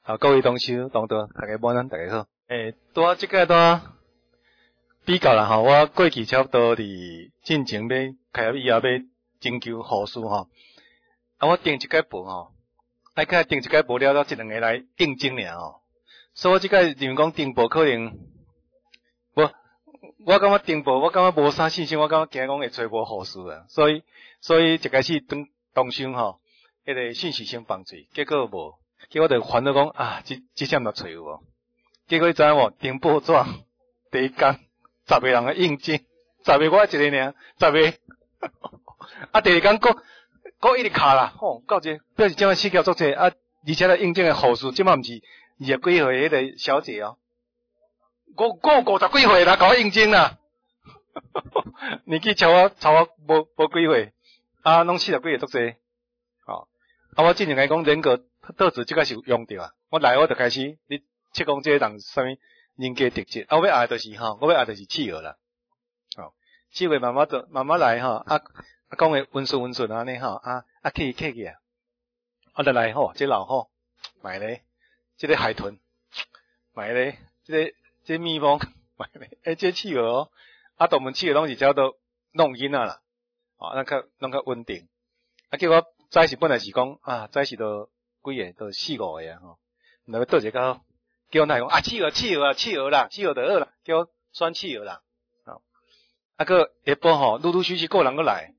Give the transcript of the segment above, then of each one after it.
各位同修同道，大家晚安，大家好。拄即个拄比较啦吼，我过去差不多伫进前要开业以后要征求护士吼，我订一个报吼，再订一个报了一两个来应征尔吼，所以我即个认为讲订报可能无，我感觉订报我感觉无啥信心，我感觉惊讲会找无护士啊，所以一开始当想吼，迄个信息先放水，结果无。结果就烦恼讲啊，这项就找有无？结果你知影无？订报纸第一天10个人来应征，10个我一个尔，10个啊，第二天搁一直卡啦，到这表示即摆死桥足济啊，而且咧应征的护士即摆毋是20几岁迄个小姐哦，我50几岁啦，甲我应征啦，年纪超我无几岁，啊，拢40几岁足济，我之前来讲人格特质即个是有用着啊！我来我就开始你测讲这个人啥物人格特质，我要爱就是我要爱就是契合啦，契合慢慢来讲诶温顺安尼客气啊，就来这老虎买咧，这个海豚买咧，这蜜蜂买咧，这契合大部分契合拢是只都弄囡仔啦，拢较稳定，结果早是本来是讲早是都几个都4、5个啊然后倒一个叫我来讲契合啦，契合就好啦，叫我选契合啦，个下晡陆陆续续个人过来，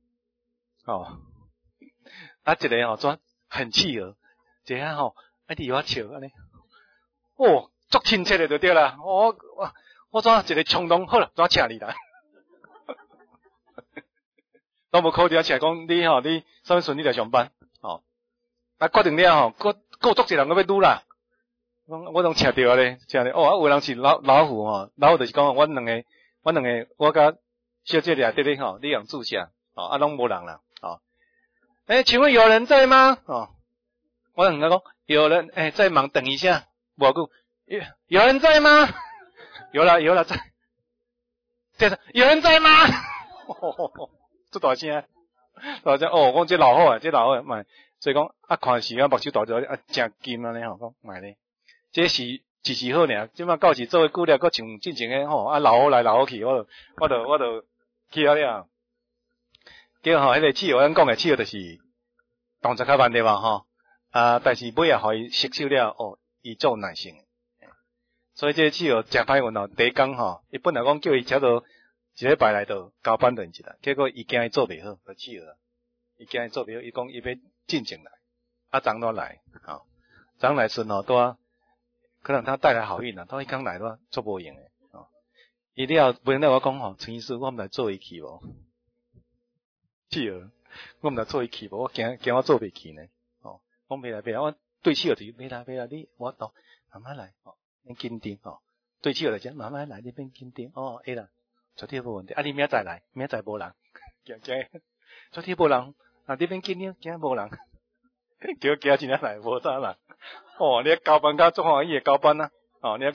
一个怎很契合，一下伫我笑安尼，足亲切的就对啦，我怎一个冲动好啦，怎请你啦。都无考虑请讲你啥物顺利来上班，决定了够足一人要拄啦，我拢请着咧，有人是老虎老虎就是讲阮两个我甲小姐俩伫咧你用住下，拢无人啦，请问有人在吗？我两个讲有人，在忙，等一下，无久有人在吗？有啦在，接着有人在吗？这大声，讲这老好买，所以讲看时间目睭大着真金安尼讲买咧，这是一时好尔，即摆到时做久了，佫像进前诶老好来老好去，我就去了。叫迄个契合，咱讲诶契合就是动作较慢对吧但是尾互伊吸收了伊做耐性，所以这契合真歹运第一天伊本来讲叫伊差不多一礼拜来就交班轮一啦，结果伊惊伊做袂好，就契合。伊惊伊做袂好，伊讲伊要进前来，昨天来，昨天来时可能他带来好运啦，他一刚来的话做无用诶，伊了袂了我讲陈医师，我毋来做伊去无，契合，我毋来做伊去无，我惊我做袂去呢，我袂来，我对契合就袂来，你我慢慢来，免紧张对契合来讲慢慢来，你免紧张会啦。昨天无问题，你明仔载来，明仔载无人，惊，昨天无人，你免紧张，惊无人，叫真正来无啥人，你交班甲做欢喜诶交班啊，你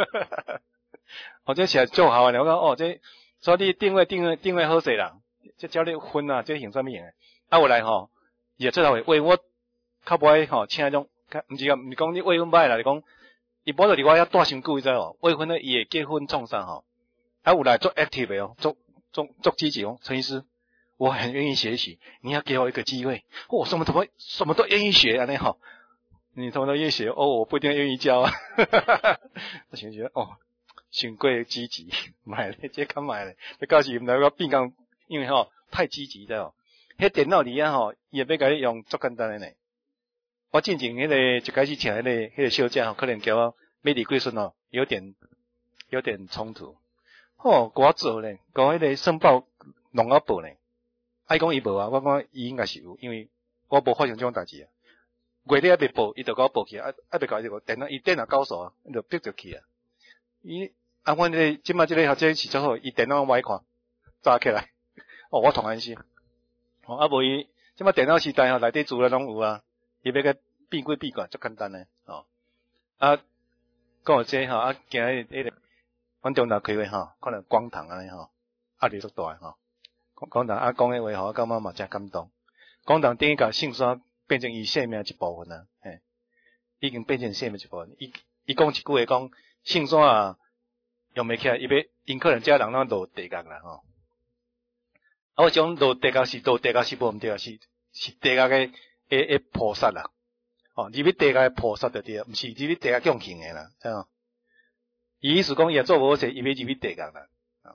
这是做好诶，我讲这，所以你定位好势啦，这叫你分啊，这用啥物用诶？有来伊出头为我较无爱请迄种，毋是讲你为阮歹啦，是讲伊无就伫我遐带伤久，你知为婚咧伊会结婚创啥有来做 active 的做积极陈医师，我很愿意学习，你要给我一个机会，我什么都愿意学安尼你什么都愿意学我不一定愿意教啊，我想觉得太过积极，买咧这敢买咧，要到时毋知我变讲，因为太积极了迄电脑里伊会要甲你用足简单诶呢。我进前迄个一开始请迄个小姐可能叫我美丽贵顺有点冲突。我做咧，讲迄个申报弄我报咧，讲伊无我讲伊应该是有，因为我无发生这种代志月底还未报，伊就甲我报起未搞这个电脑，伊电脑高手就逼着去伊阮即摆即个学者是最好，伊电脑我看早起来，我同安心，无伊即摆电脑时代内底资料拢有伊要个变归变过，足简单诶讲有这今日迄个。阮中昼开会可能光堂安尼压力足大诶光堂讲诶话我感觉嘛真感动。光堂等于甲性骚变成伊生命一部分已经变成生命一部分。伊讲一句话讲，性山啊用袂起来，因可能遮人拢落地狱啦吼。我讲落地狱是无毋对啊，是地狱诶菩萨啦。哦，入去地狱诶菩萨就对啊，毋是入去地狱强行诶啦，知影？伊意思讲伊也做无势，伊要入去地狱啦。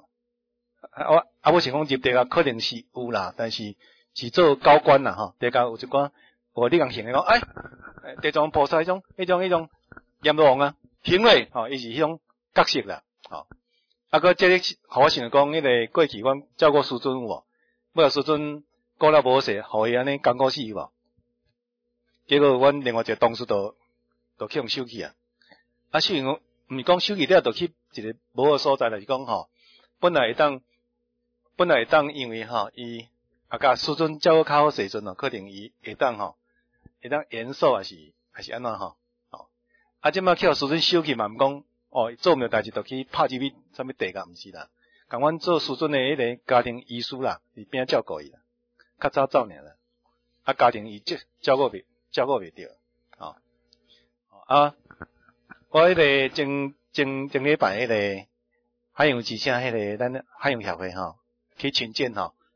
我想讲入地狱可能是有啦，但是是做高官啦吼。地狱有一寡无你共行诶讲，地藏菩萨迄种阎罗王啊，行为吼，伊是迄种角色啦，吼。搁这个互我想讲，迄个过去阮照顾师尊有无？尾仔师尊顾了无势，互伊安尼艰苦死有无？结果阮另外一个同事就去用收去啊。收去毋是讲收去了，就去一个无好所在，就是讲吼，本来会当，因为吼伊甲师尊照顾较好时阵哦，可能伊会当延寿还是安怎吼？即摆去互师尊收去嘛，毋讲做毋着代志，就去拍入去啥物地狱，毋是啦。共阮做师尊诶迄个家庭医师啦，伫边照顾伊啦，较早走尔啦。家庭伊照顾袂着，我迄个前礼拜迄个海洋之声迄个咱海洋协会吼，去亲见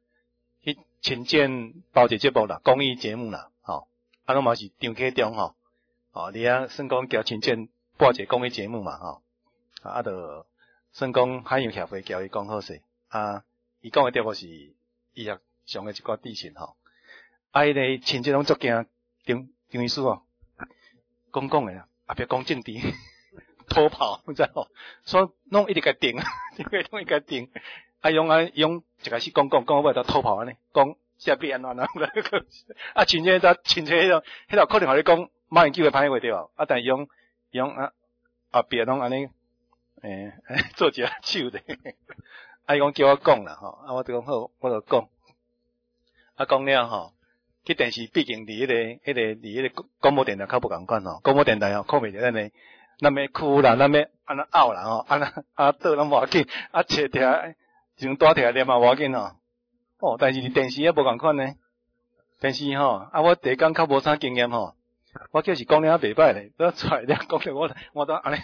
包一个节目啦，公益节目啦，拢嘛是张启中吼，你算讲交亲见播一个公益节目嘛吼，就算讲海洋协会交伊讲好势，伊讲诶题目是医学上诶一寡知识吼，迄个亲戚拢足惊张医师讲诶啦，也别讲政治，偷跑，你知吼，所以拢一直甲定，拢一直甲定，用一开始讲尾头偷跑安尼，讲下边安怎，亲戚迄个可能互你讲马英九诶歹话对无？但是用别拢安尼。做一下手的，伊讲叫我讲啦吼，我就讲好，我就讲，讲了吼，去电视毕竟离迄个广播电台较不共款吼，广播电台吼，看袂着咱诶哭啦，咱要安那拗啦吼，倒拢无要紧，切摕一大摕念嘛无要紧吼，但是电视也无共款呢，电视吼，我第一工较无啥经验吼，我叫是讲了袂歹咧，出来了讲了我都安尼。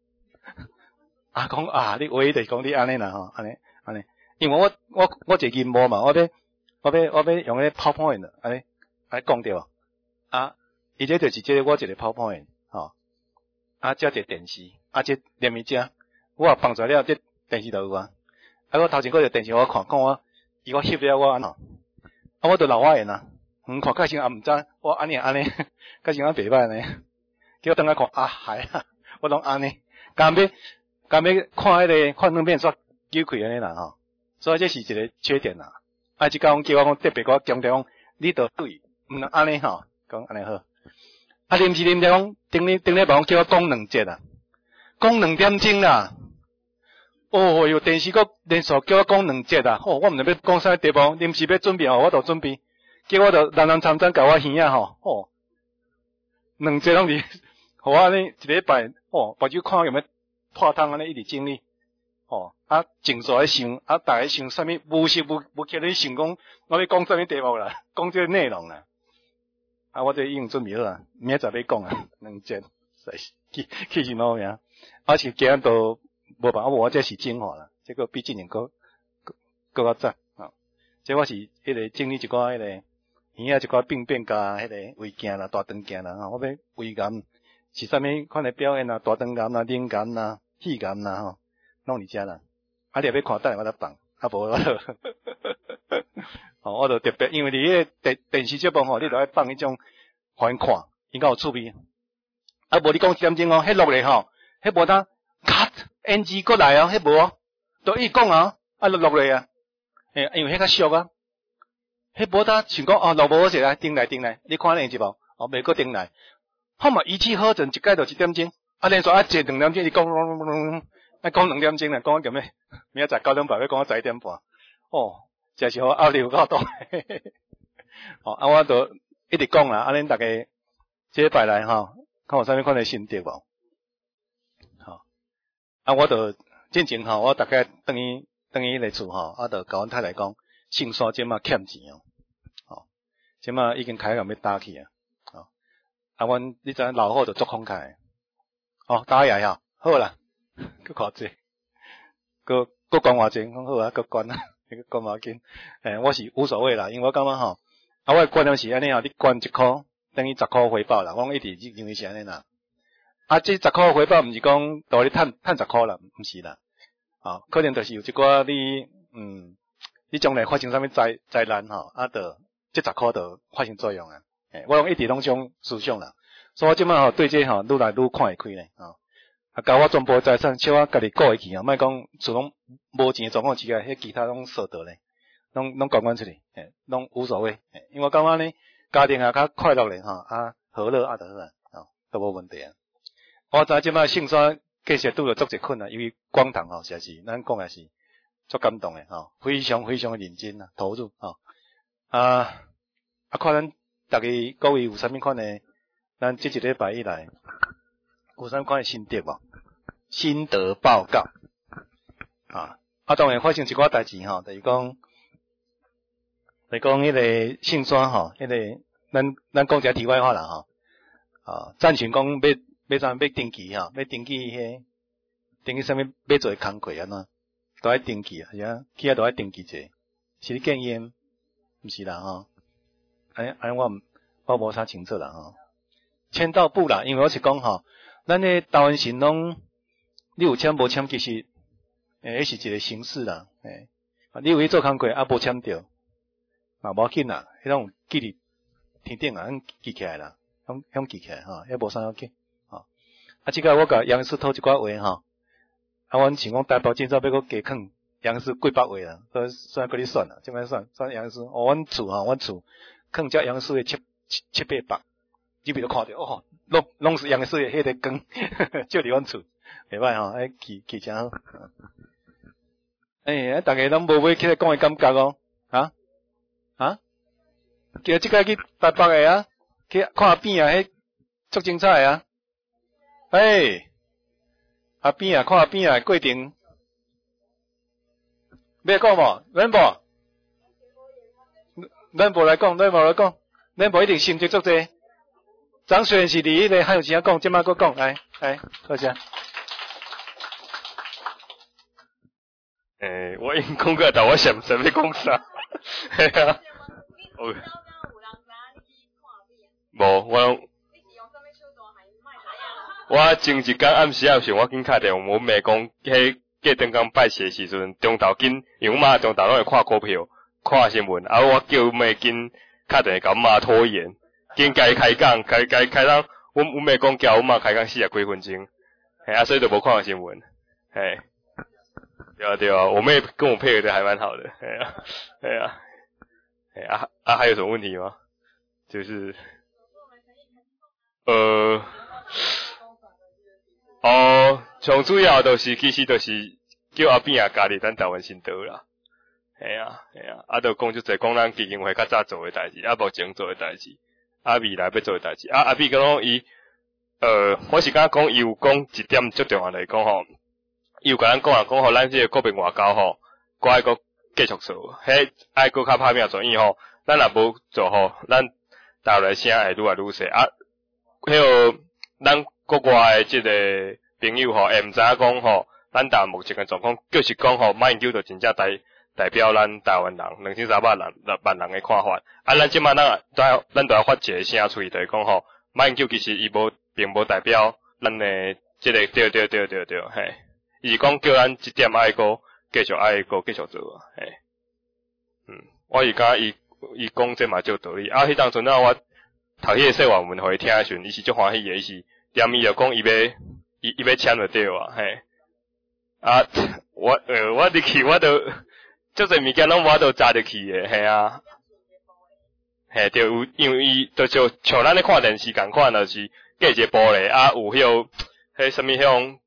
讲你话就是讲你安尼啦吼，安尼，因为我一个任务嘛，我要用迄 PowerPoint 安尼讲对无？伊这就是这个我一个 PowerPoint 吼，这一个电视，这连咪遮，我也放出了，这电视就有啊。我头前个电视我看我翕了我安怎，我就老花眼啊，看介先毋知我安尼，介先袂歹呢，叫我等下看系啊，我拢安尼，干要看迄个幻灯片煞扭开安尼啦吼，所以这是一个缺点啦。即叫我特别我强调讲，你着对，毋能安尼吼，讲安尼好。临时讲顶礼拜叫我讲2节啦，讲2点钟啦。哟，电视阁连续叫我讲2节啦，我毋知要讲啥题目，临时要准备我就准备，结果就人参甲我耳啊吼，2节拢是，互我安尼一礼拜，目睭看有咩？破汤安尼一直整理，静坐咧想，逐个想啥物，无时无刻咧想讲，我要讲啥物题目啦，讲这个内容啦，我这已经准备好啦，明仔载要讲啊，2节，气死我命，是今日都无办法，我这是精华啦，这个比之前搁较早，这我是迄个整理一寡迄个耳一寡病甲迄个胃镜啦、大肠镜啦，我要胃癌。是啥物款诶表演啊？大肠癌啦、咽癌啦、气癌啦，拢伫遮啦。你若要看等下我来放，无我就特别，因为伫迄个电视节目你就爱放迄种，互因看，因较有趣味。无你讲1点钟迄落来迄无当 cut NG 过来迄无，都伊讲落来啊。因为迄较俗啊，迄无当想讲落无好势来，顶来，你看下一部，袂过顶来。好嘛，一气呵成，一改就1点钟，连续坐2点钟，伊讲2点钟啦，讲叫咩？明仔载9点半要讲到11点半，真是好压力有够大。我就一直讲啦，恁大家这礼拜来看有啥物款的心得无？我就进前我大概等于来厝就甲阮太太讲，姓山即马欠钱即马已经开始要打去啊。 阮你知老虎就足慷慨。哦，大家呀，好啦，搁偌济，搁关偌济，讲好啊，搁关啊，关无要紧。我是无所谓啦，因为我感觉吼，我的观念是安尼吼，你关1箍等于10箍回报啦，我一直认为是安尼啦。这10箍回报毋是讲带你趁10箍啦，毋是啦。可能就是有一寡你将来发生啥物灾难吼，就这10箍就发生作用啊。我用一直拢种思想啦，所以我即摆吼对这吼愈来愈看会开咧甲我全部财产小我家己顾会去莫讲厝拢无钱的状况之下，迄其他拢扫倒咧，拢管出去，拢无所谓，因为我感觉呢，家庭较快乐咧和乐就好啦，都无问题啊。我知即摆性山继续拄着足侪困难，因为广堂实在是咱讲也是足感动诶非常非常认真投入看咱大家各位有啥物款诶，咱这一礼拜以来有啥款诶心得无？心得报告当然发生一寡代志就是讲迄个性山迄个咱讲一下题外话啦赞成讲要怎要登记要登记啥物要做工课安怎都爱登记是啊，去都爱登记者，是你建议毋是啦安我无啥清楚啦签到簿啦，因为我是讲咱的台湾省拢你有签无签，其实迄是一个形式啦你有去做工课无签着无要紧啦，迄种记伫天顶咱记起来啦，向记起来迄无啥要紧即个我甲杨师讨一寡话阮想讲大包今朝要搁加囥杨师几百话啦，所以搁你算啦，即摆算杨师阮厝囥遮杨师的700-800，你比如看着拢是杨师的迄个光，就伫阮厝，袂歹去真好。大家拢无买起来讲的感觉叫即个去台北的去看阿边迄足精彩的阿边看阿边的过程，要讲无？咱无来讲，咱无一定心得足济。张虽然是伫迄个汉有钱讲，即摆搁讲，来，多谢。 我因讲过，但我想唔知要讲啥。系啊。无，我前一天暗时时我紧敲电话，阮妹讲，迄过灯工拜四时阵，中昼紧，因为阮妈中昼拢会看股票、看新闻，我叫阮妹紧敲电话甲阮妈拖延，紧甲伊开讲，开讲，阮妹讲叫阮妈开讲40几分钟，所以就无看新闻，对啊，我妹跟我配合的还蛮好的，还有什么问题吗？就是上主要就是其实就是叫阿边家己咱台湾新岛啦，就讲就讲咱基金会较早做的代志，目前做的代志，未来要做的代志，阿边讲伊我是敢讲伊有讲一点最重要来讲伊有甲咱讲吼，咱这个国民外交搁爱搁继续做，爱搁较拍拼做，因为咱若无做咱台湾声会愈来愈细迄咱国外的即个朋友会毋知影讲咱台湾目前的状况，就是讲马英九就真正代表咱台湾人2300万人的看法。咱即摆咱都要发一个声出去，就是讲马英九其实伊并无代表咱的即个对，伊是讲叫咱这点爱搁继续做我是感觉伊讲这嘛就道理。迄当阵我读迄个说话文互伊听的时阵，伊是足欢喜的，伊是踮伊就讲伊要签就对我入去我都足侪物件拢我都扎入去的，对，因为伊就像咱咧看电视共款，就是隔一个玻璃有迄什么迄种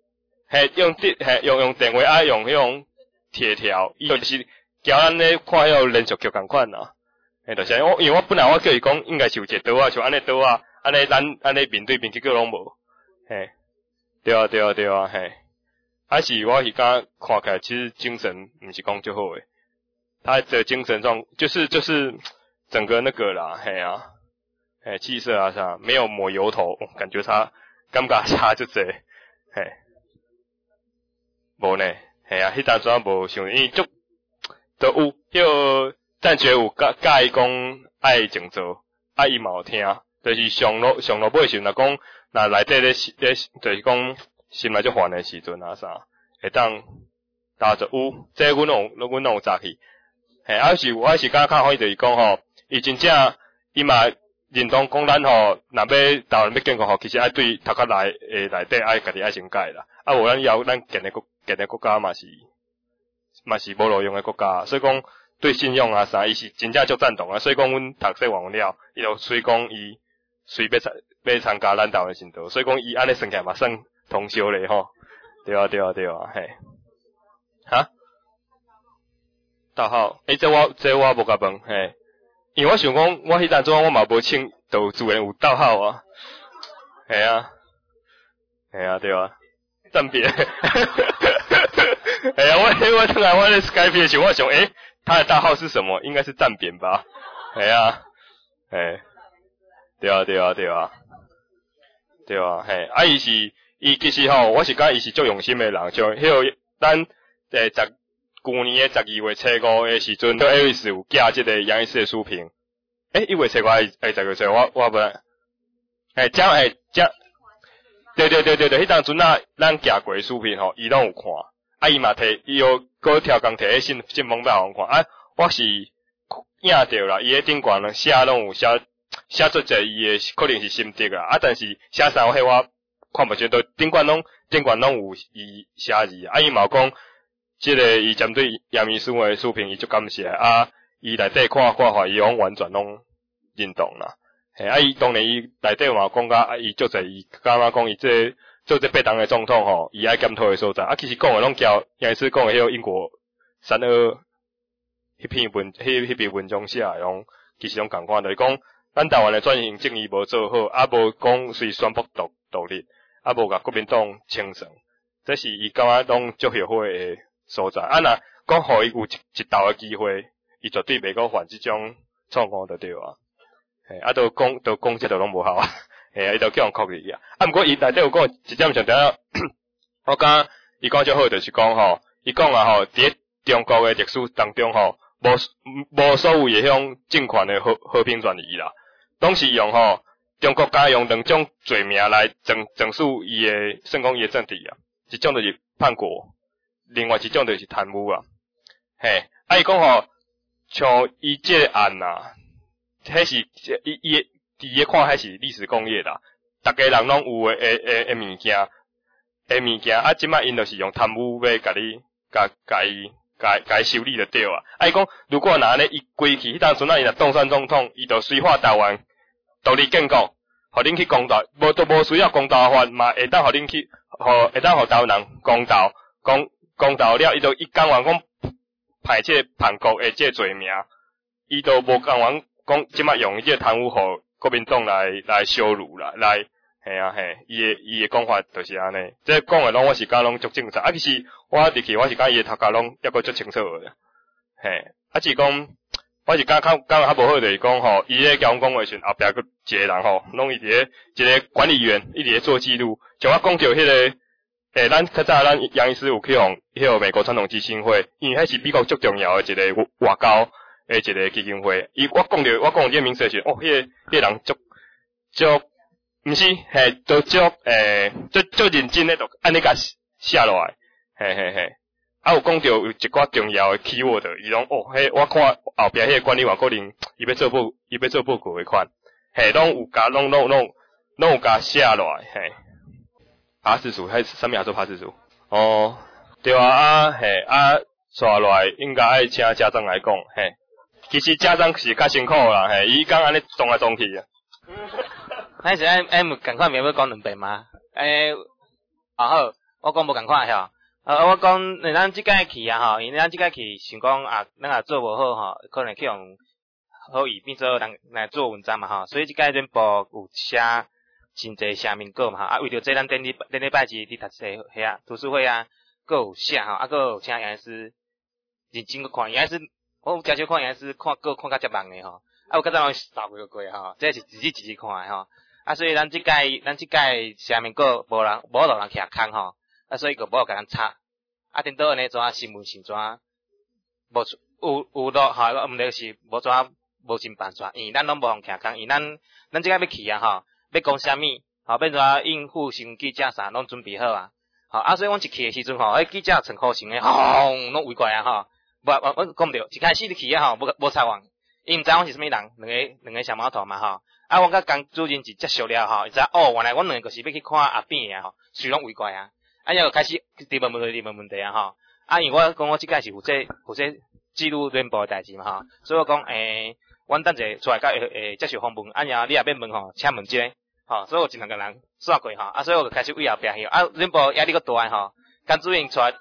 用电话用迄种铁条，伊就是叫咱咧看迄种连续剧共款啦。就是因为我本来我叫伊讲应该是有一个岛像安尼岛安尼咱安尼面对面结果拢无，对啊，还是我是敢看起来其实精神毋是讲就好诶，他的精神状就是整个那个啦， 气色啊啥，没有抹油头，感觉感觉差就这，嘿，无呢，嘿啊，迄当阵无想，因为都有，迄个赞觉有介意讲爱静坐，伊嘛有听，就是上落尾时阵，若讲若内底咧，就是讲心内足烦的时阵啊啥，会当大就有，这阮拢有早起，嘿，我是感觉较欢喜就是讲吼，伊真正伊嘛认同讲咱吼，若要台湾要建国吼，其实爱对头壳内底爱家己爱先改啦，无咱以后咱建的国家嘛是无路用的国家，所以讲对信用啊啥，伊是真正足赞同啊，所以讲阮读册完了，伊就随讲伊随要参加咱台湾神道，所以讲伊安尼算起来嘛算通宵咧吼，对啊，嘿，哈，大号，这我无甲问，嘿，因为我想讲，我迄当阵我嘛无请都自然有到号啊，嘿啊，对啊，暂别。哎呀，我突然我在 Skype 的时候，我想，他的大号是什么？应该是站扁吧？哎呀，对啊，嘿，伊其实吼，我是感觉伊是足用心的人，像迄个咱去年的12月初5的时阵，都 Avis 有寄这个杨医师的书评。1月初5还10月初，我不然，对，迄当阵啊，咱寄过书评吼，伊拢有看，伊嘛伊又搁调工摕信封来互我看，我是影着啦，伊迄顶悬拢有写做者伊的可能是心得啦，但是写啥我看不清，都顶悬拢有伊写字，伊嘛有讲，即个伊针对杨秘书的书评，伊足感谢，伊内底看法，伊拢完全拢认同啦。嘿，伊当然伊内底嘛讲甲，伊足侪伊感觉讲伊做这8党的总统吼，伊爱检讨的所在。其实讲的拢交杨医师讲的迄个英国32迄篇文章写的拢，其实拢共款，就是讲咱台湾的转型正义无做好，无讲随宣布独立，无甲国民党清算，这是伊感觉拢足后悔的所在。若讲互伊有一道的机会，伊绝对袂搁犯即种错误就对啊。嘿，都讲这都拢无效啊。嘿，伊都叫人哭去啊。毋过伊内底有讲一点上点，我感伊讲足好，就是讲吼，伊讲啊吼，伫中国的历史当中吼，无所谓的迄种政权的和平转移啦，拢是用吼中国家用2种罪名来整肃伊的算讲伊的政敌啊，一种就是叛国，另外一种就是贪污啊。嘿，伊讲吼，像伊这个案啊，迄是伊伫个看迄是历史工业啦，逐个人拢有诶物件，即摆因就是用贪污要甲伊修理就对啊。伊讲如果拿安尼伊归去，迄当阵伊若当选总统，伊就随化台湾独立建国，互恁去公道，无需要公道法嘛，会当互恁去，会当互台湾人公道了，伊讲完讲排这叛国的这罪名，伊都无讲完讲即摆用这贪污互国民党来羞辱啦，嘿，伊的讲法就是安尼。这讲的拢我是讲拢足正常，其实我入去我是讲伊的头壳拢抑个足清楚的，嘿，是讲我是讲较无好就是讲吼，伊咧讲话时后壁佫一个人吼，拢伊伫一个管理员一直咧做记录，像我讲着迄个咱较早咱杨医师有去用迄个美国传统基金会，因为迄是美国足重要的一个外交一个基金会，我讲这个名词时，迄个人足，毋是，都足认真咧，就安尼甲写落来，嘿，有讲着有一寡重要的 keyword， 伊拢我看后壁迄个管理员可能伊要做报告的款，拢有甲写落来，爬字数，上面还做爬字数，对啊，刷落来应该爱请家长来讲，其实家长是较辛苦啦，伊讲安尼动来动去啊。 迄时共款，免要讲2遍吗？好，我讲无共款吼。我讲咱即届去啊吼，因为咱即届去想讲咱也做无好吼，可能去用好意变做人来做文章嘛吼，所以即届咱部有写真侪写明稿嘛吼，为着这咱顶礼拜日伫读册遐图书会啊，佫有写吼，佫有请杨医师认真去看，杨医师我有诚少看杨医师看较接人诶吼， 有较早拢扫过吼，这是自己看诶吼。所以咱即届下面个无路人徛空吼，所以个无甲咱插。顶倒安尼怎新闻是怎无有路吼，毋对是无怎无尽办法，因为咱拢无互徛空，因为咱即届要去啊吼，要讲啥物吼，变怎应付新闻记者啥拢准备好啊。所以阮一去诶时阵吼，迄记者穿好穿诶，轰拢围过来啊吼。我讲毋对，一开始你去啊吼，无插网，伊毋知阮是啥物人，两个小毛头嘛吼。我甲江主任是接触了吼，伊知原来阮两个是要去看阿扁诶吼，随拢围过来啊。然后开始问问题啊吼。因为我讲我即届是负责记录联播诶代志嘛吼，所以我讲阮等者出来甲接受访问，然后你也免问吼，请问一个吼，所以我尽量甲人刷过吼，所以我就开始为后壁去，联播压力阁大吼，江主任出来，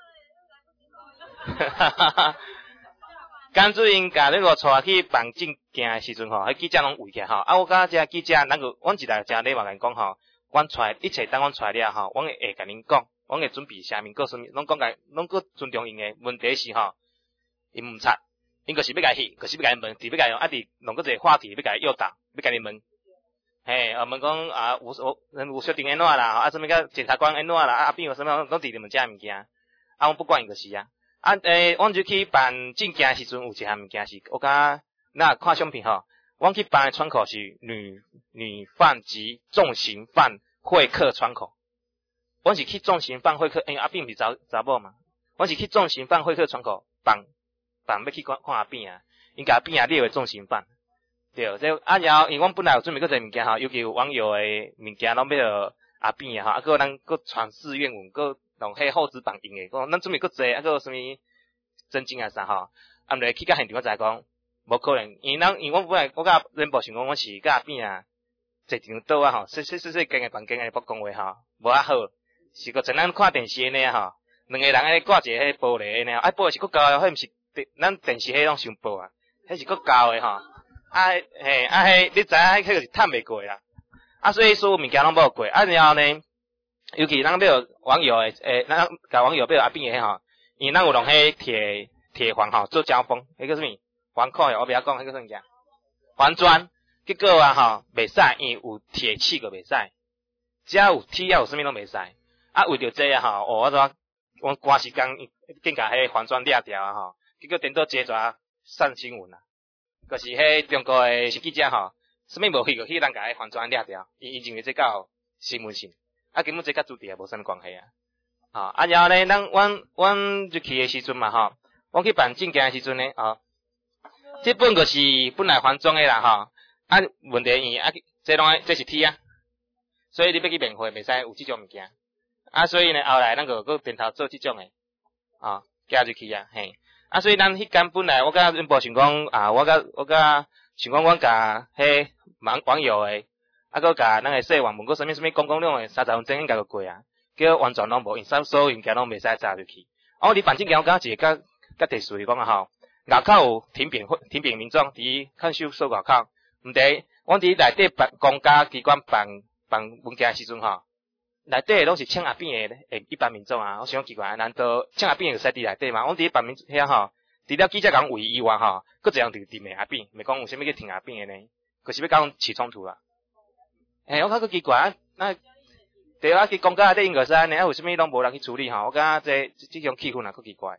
江主任甲那个出来去办证件诶时阵吼，迄记者拢围起吼，我甲遮记者，阮一来诚礼貌甲因讲吼，阮出来一切等阮出来了吼，阮会甲恁讲。阮会准备啥物，个啥物，拢个尊重因诶。问题是吼，因毋插，因就是要甲伊，就是要甲伊问，要甲伊用，伫弄个一个话题要甲伊诱导，要甲伊问。问讲有确定安怎啦？啥物甲检察官安怎啦？阿扁有啥物拢伫你们遮物件？阮不管伊就是啊。阮就去办证件诶时阵，有一项物件是，我甲看相片吼，阮去办诶窗口是女犯及重刑犯会客窗口。阮是去重刑犯会客，阿扁毋是查某嘛？阮是去重刑犯会客窗口办要去看阿扁啊，因甲阿扁啊列为重刑犯，对，这然后因为阮本来有准备个侪物件吼，尤其有网友诶物件拢要阿扁啊吼，搁咱搁传誓愿文，搁用迄厚纸绑印诶，讲咱准备个侪，搁有啥物真经啊啥吼，毋来去到现场我才讲无可能，因为阮本来我甲联播想讲，阮是甲阿扁啊坐张桌啊吼，细间诶房间安尼讲话吼，无啊好。是个像咱看电视安尼吼，两个人安尼挂一个迄玻璃安尼，玻璃是佫高诶，迄毋是咱电视迄种伤薄啊，迄是佫高诶吼。迄你知影迄个是探袂过啦。所以所有物件拢无过。然后呢，尤其咱要网友诶，咱甲网友要阿扁诶吼，因为咱有用迄铁环吼做交锋，迄个啥物环扣我袂晓讲迄个啥物件，环砖。结果吼袂使，因为有铁器个袂使，只要有铁有啥物拢袂使。为着这吼，我赶时间竟甲迄环砖掠掉啊吼，结果顶倒接抓上新闻啊，就是迄中国诶记者吼，啥物无去个去咱甲迄环砖掠掉，因认为这较新闻性，根本这甲主题也无啥物关系啊。然后呢，阮就去诶时阵嘛吼，我去办证件诶时阵呢，这本就是本来环砖诶啦吼，问题这是铁啊，所以你要去面会袂使有即种物件。所以呢，后来咱个变头做即种诶，加入去啊，嘿。所以咱迄间本来我甲阮无想讲我甲想讲阮甲迄网友诶，搁甲咱诶说网问过啥物讲两诶30分钟应该就过啊，叫完全拢无，因所有物件拢袂使插入去。你办证件我感觉一个较特殊诶讲吼，外口有停丙民众伫看守所外口，毋对，阮伫内底办公家机关办物件诶时阵吼。内底拢是请阿扁诶一般民众啊，我想奇怪，难道请阿扁会使伫内底吗？阮伫办民遐吼，除了记者讲围以外吼，佫一样伫骂阿扁，袂讲有啥物去听阿扁诶呢？就是要甲阮起冲突啦。我较佫奇怪对去公家内底应该使安尼，为啥物拢无人去处理吼？我感觉即种气氛也佫奇怪。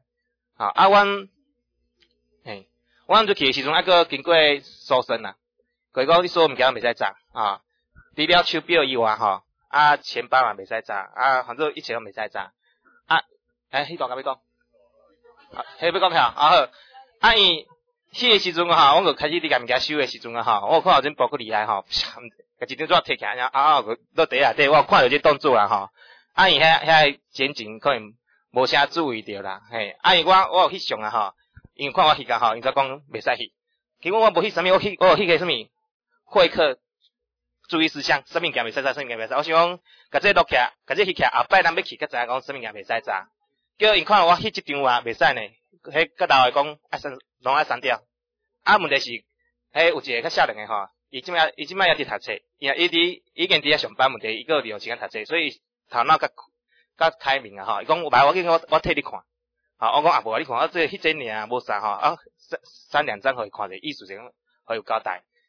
阮就去诶时阵佫经过搜身啦，佮伊讲你所有物件袂使砸除了手表以外吼。钱包嘛袂使砸，反正一切拢袂使砸。迄段甲要讲，迄要讲票好。伊迄个时阵阮就开始伫甲物件收诶时阵我看到真包佫厉害甲一张纸摕起来，然后落地内底，我看到这动作啦伊遐检警可能无啥注意到啦，伊我有翕相因为看我翕甲因则讲袂使翕，结果我无翕啥物，我有翕个啥物会客。注意事项，啥物件袂使炸，啥物件袂使。我想讲，甲这录起来，甲这翕起来，后摆咱要去，甲知影讲啥物件袂使炸。叫因看我翕即张袂使呢，迄甲老诶讲拢爱删掉。问题是，有一个较少年诶伊即摆也伫读册，伊已经伫遐上班，问题伊个利用时间读册，所以头脑较开明伊讲有我替你看。我讲无你看，我这迄真尔无啥3-2张互伊看者，意思是讲互伊有交代。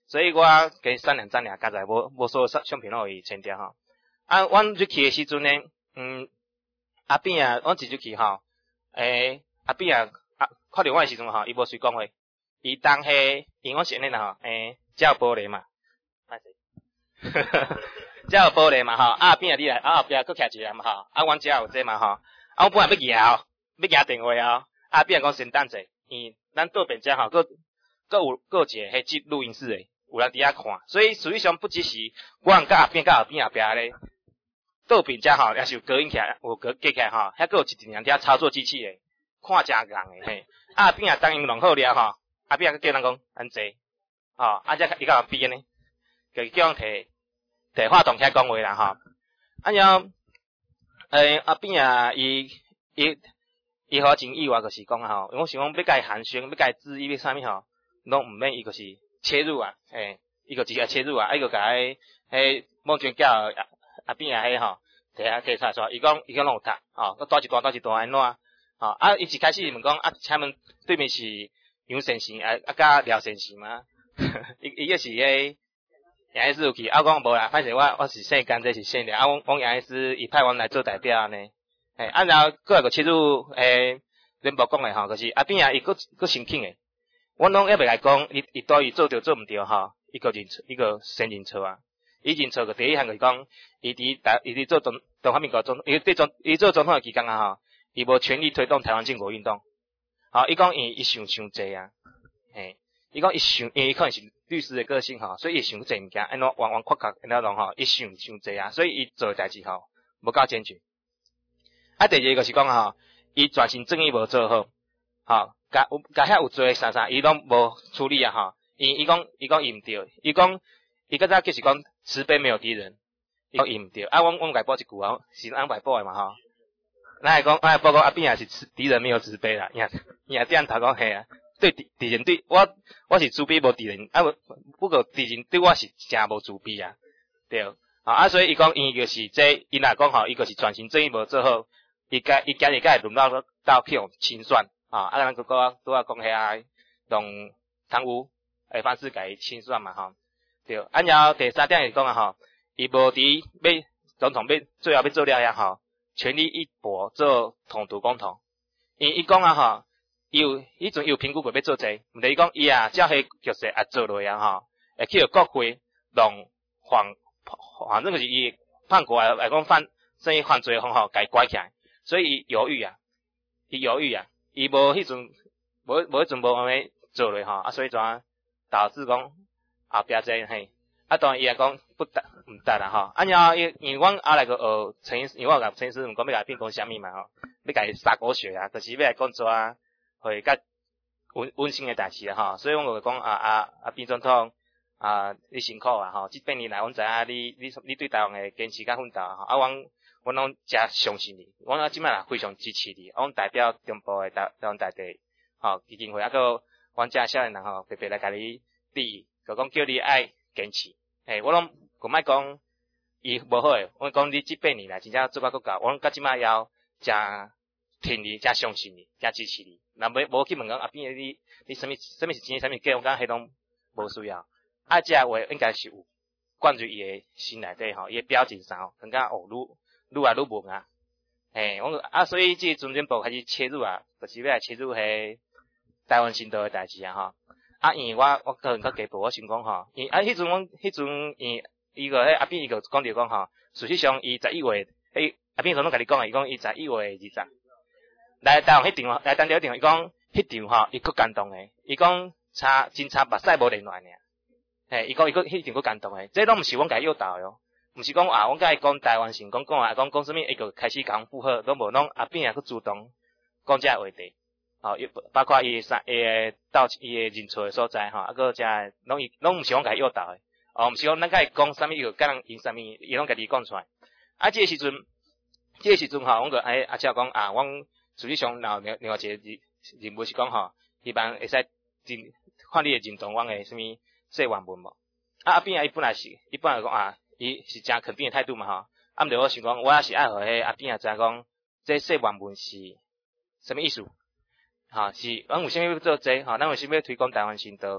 所以我加3两张俩，加在无所有相片拢互伊签掉吼。啊，阮入去诶时阵呢，阿扁啊，阮一入去吼，阿扁啊，看到我诶时阵吼，伊无随讲话，伊当下因阮是安尼啦吼，遮有玻璃嘛，歹势，遮有玻璃嘛吼，阿扁啊你来，后壁佫徛一个嘛吼，阮遮有这嘛吼，阮本来要举电话哦，阿扁讲先等者，咱倒边遮吼，佫有一个迄录音室诶，有人伫遐看，所以实际上不只是阮甲阿扁后壁咧。倒边遮吼，也是有隔音起来，有隔起来吼，遐佫有一两条操作机器诶，看真人诶嘿。阿扁啊，当因弄好了吼，阿扁佫叫人讲安坐，吼，遮伊甲人比安尼，就叫人摕话筒起来讲话啦吼。然后，阿扁啊，伊好真意外，就是讲吼，我想讲要甲伊寒暄，要甲伊质疑要啥物吼，拢毋免伊就是切入啊，伊就直接切入啊，伊就甲迄梦娟叫。阿扁啊，迄吼，摕出来说，伊讲拢有读，吼，佫倒一段安怎，吼，伊一开始问讲，请问对面是杨先生，甲廖先生吗？伊个是杨医师有去，我讲无啦，反正我是姓甘，这是姓廖，我杨医师伊派阮来做代表安尼，然后佫来个切入联播讲诶吼，就是阿扁啊，伊佫生气诶，阮拢还袂来讲，伊对伊做对做毋对吼，伊个先认错啊。伊认错个第一项就是讲，伊伫做中华民国伊做总统诶期间啊吼，伊无全力推动台湾建国运动。好，伊讲伊想济啊，伊讲伊可能是律师诶个性吼，所以伊想济物件，安怎弯曲角安怎弄吼，伊想济啊，所以伊做诶代志吼无够坚决。第二个就是讲吼，伊专心正义无做好，吼，甲遐有做诶啥，伊拢无处理啊吼。伊讲伊毋对，伊讲伊较早就是讲。慈悲没有敌人，伊毋对。阮家报一句啊，是安排报诶嘛吼。咱来讲阿扁也是敌人没有慈悲啦，伊也这样头讲嘿啊。对敌人对我是慈悲无敌人，不过敌人对我是真无慈悲啊，对。所以伊讲伊就是这，伊若讲吼，伊就是专心正义无做好，伊今日会轮到去用清算咱拄啊讲遐用贪污诶方式甲伊清算嘛吼。对，然后第3点是讲啊吼，伊无伫要总统最后要做了遐吼，全力一搏做统独公投。伊讲啊吼，伊阵有评估过要做这，毋是伊讲伊啊，照迄局势做落啊吼，会去国会弄反正就是伊叛国来讲甚物犯罪方吼，甲伊拐起来，所以伊犹豫啊，伊无迄阵无安尼做落吼，所以怎导致讲。后壁这嘿，当然伊也讲毋得啦吼。然后因为阮来个陈医师，因为我甲陈医师毋讲要甲变讲啥物嘛吼，要甲伊撒狗血啊，就是要来讲遮会较温馨诶代志啦吼。所以阮就讲阿变总统你辛苦啊吼，这8年来阮知影你对台湾诶坚持甲奋斗吼，阮拢诚相信你，阮即摆也非常支持你，阮代表中部诶台湾大地吼基金会佫阮遮少年人吼，特别来甲你支。就讲叫你爱坚持，我拢唔爱讲伊无好诶，我讲你这8年来真正做甲够够，我到即摆要诚挺你、诚相信你、诚支持你。若无去问讲阿扁你什么是真什么假，我讲迄拢无需要。这话应该是有灌入伊诶心内底吼，伊诶表情上吼，感觉愈来愈问啊。我所以这中间部开始切入啊，就是要来切入迄台湾新岛诶代志啊吼。因为我个人较家暴，我想讲吼，迄阵伊个阿扁伊个讲着讲吼，事实上伊11月，阿扁总统甲你讲伊讲伊11月20来台湾迄场，来单条场，伊讲迄场吼，伊佫感动诶，伊讲真差目屎无连来尔，伊讲迄场佫感动诶，这拢毋是阮甲伊诱导诶哦，毋是讲阮甲伊讲台湾成功讲啥物，伊就开始讲附和，拢无拢阿扁也佫主动讲这话题。包括伊到伊诶认错诶所在吼，佫遮拢毋是阮甲伊诱导诶，毋是讲咱甲伊讲啥物，伊就甲人用啥物，伊拢家己讲出来。这个时阵吼，阮个只讲阮实际上另外一个任务是讲吼，希望会使看你会认同阮诶啥物说原文无。阿扁伊本来讲伊是诚肯定诶态度嘛吼，毋着我想讲，我也是爱互迄阿扁知影讲，这说原文是啥物意思。是，咱为虾米要做这？咱为虾米要推广台湾新岛？